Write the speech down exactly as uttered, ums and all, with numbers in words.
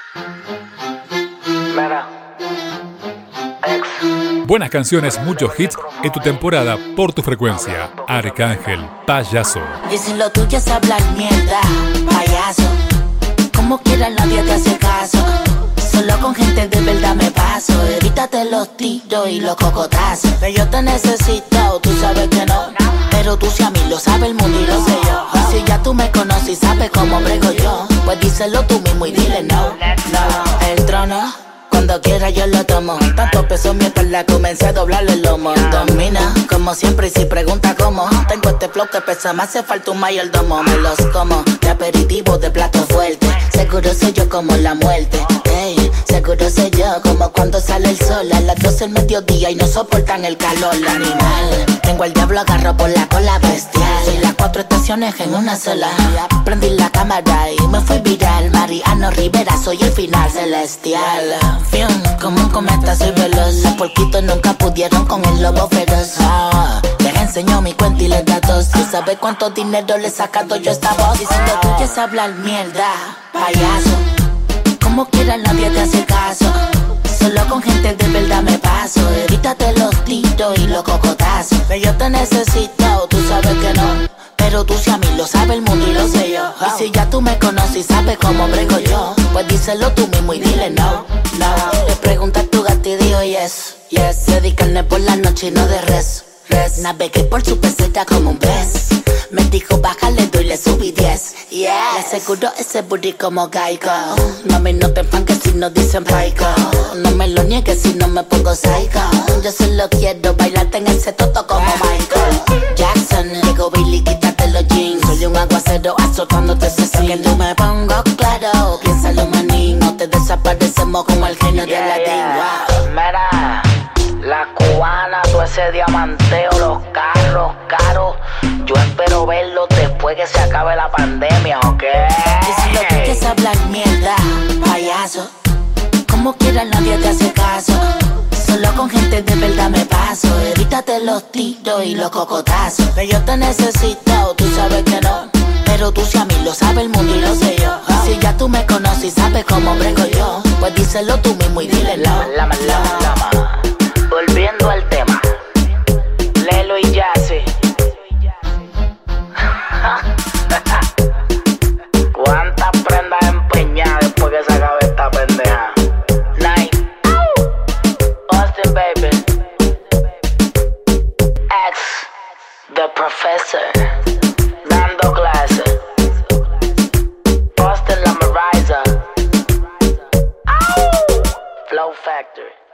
Buenas canciones, muchos hits en tu temporada por tu frecuencia. Arcángel, Payaso. Y si lo tuyo es hablar mierda, payaso, como quiera nadie te hace caso. Solo con gente de verdad me paso. Evítate los tiros y los cocotazos. Que yo te necesito, tú sabes que no. Pero tú si a mí lo sabe el mundo y lo sé yo. Si ya tú me conoces y sabes cómo brego yo, pues díselo tú mismo y dile no. No, el trono cuando quiera yo lo tomo. Tanto peso mi espalda, comencé a doblarle el lomo. Domina, como siempre, y si pregunta cómo, tengo este flow que pesa, me hace falta un mayordomo. Me los como, de aperitivo, de plato fuerte. Seguro soy yo como la muerte. Hey, seguro soy yo como cuando sale el sol a las doce del mediodía y no soportan el calor. El animal, tengo al diablo agarro por la cola bestial. Soy las cuatro estaciones en una sola. Prendí la cámara y me fui viral. Mariano Rivera, soy el final celestial. Fium, como un cometa soy veloz. Los porquitos nunca pudieron con el lobo feroz. Oh, les enseño mi cuenta y les datos. ¿Tú sabes cuánto dinero le he sacado yo a esta voz? Y si lo tuyo es hablar mierda, payaso, como quiera nadie te hace caso. Solo con gente de verdad me paso. Evítate los tiros y los cocotazos. Que yo te necesito, tú sabes que no. Pero tú si a mí lo sabe el mundo y lo sé yo. Y si ya tú me conoces y sabes cómo brego yo, pues díselo tú mismo y dile no, no. Le pregunta a tu gato y dijo yes, yes. Se di carne por la noche y no de res, res. Navegué por su peseta como un pez. Me dijo bájale doy, le subí diez, yes. Le aseguro ese booty como Geico. Mami no te enfanques si no dicen paico. No me lo niegues si no me pongo psycho. Yo solo quiero bailarte en ese toto como Michael Jackson. Llegó Billy, quítate los jeans. Soy un aguacero azotándote ese sin. Que tú me pongo claro, piénsalo manín. No te desaparecemos como el genio de la yeah. Mira, la cubana, todo ese diamanteo, los carros caros. Yo espero verlo después que se acabe la pandemia, ¿ok? Y si lo que es hablar mierda, payaso, como quiera nadie te hace caso. Solo con gente de verdad me paso. Evítate los tiros y los cocotazos. Que yo te necesito, tú sabes que no. Pero tú si a mí lo sabe el mundo y lo sé yo. Si ya tú me conoces y sabes cómo brego yo, pues díselo tú mismo y dile no. Lama, lama, lama. Volviendo al tema, Lelo y Jazzy. ¿Cuántas prendas empeñadas después que se acabe esta pendeja? Night, Austin baby, X, The Professor, dando clases, Austin la Mariza, Flow Factory.